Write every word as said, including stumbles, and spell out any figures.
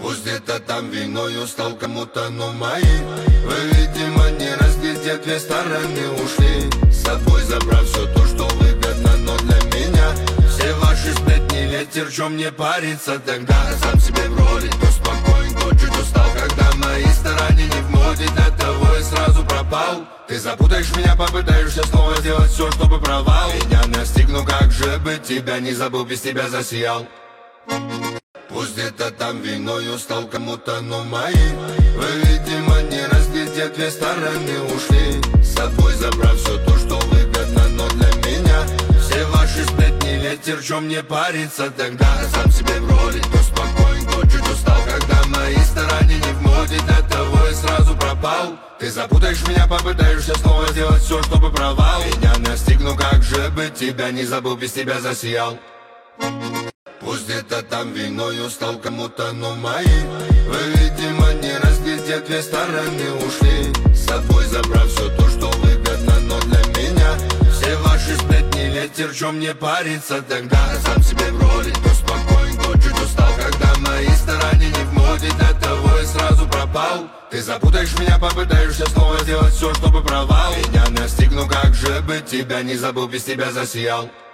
Пусть где-то там виною стал кому-то, но мои вы, видимо, не разглядят, две стороны ушли, с собой забрав все то, что выгодно, но для меня все ваши сплетни ветер, чем мне париться тогда. Сам себе в роли, то спокоен, то чуть устал, когда мои стороны не в моде, для того и сразу пропал. Ты запутаешь меня, попытаешься снова сделать все, чтобы провал. Меня настигну, как же быть, тебя не забыл, без тебя засиял. Пусть где-то там виною стал кому-то, но мои вы, видимо, не разглядят, две стороны ушли, с собой забрав все то, что выгодно, но для меня все ваши сплетни ветер, чем мне париться тогда. Сам себе в роли, то спокоен, то чуть устал, когда мои стороны не в моде, для того и сразу пропал. Ты запутаешь меня, попытаешься снова сделать все, чтобы провал. Меня настигну, как же быть, тебя не забыл, без тебя засиял. Пусть где-то там виною стал кому-то, но мои вы, видимо, не разглядят, две стороны ушли, с собой забрав все то, что выгодно, но для меня все ваши сплетни ветер, чем мне париться тогда. Сам себе в роли, то спокоен, то чуть устал, когда мои стороны не в моде, для того и сразу пропал. Ты запутаешь меня, попытаешься снова сделать все, чтобы провал. Меня настигну, как же быть, тебя не забыл, без тебя засиял.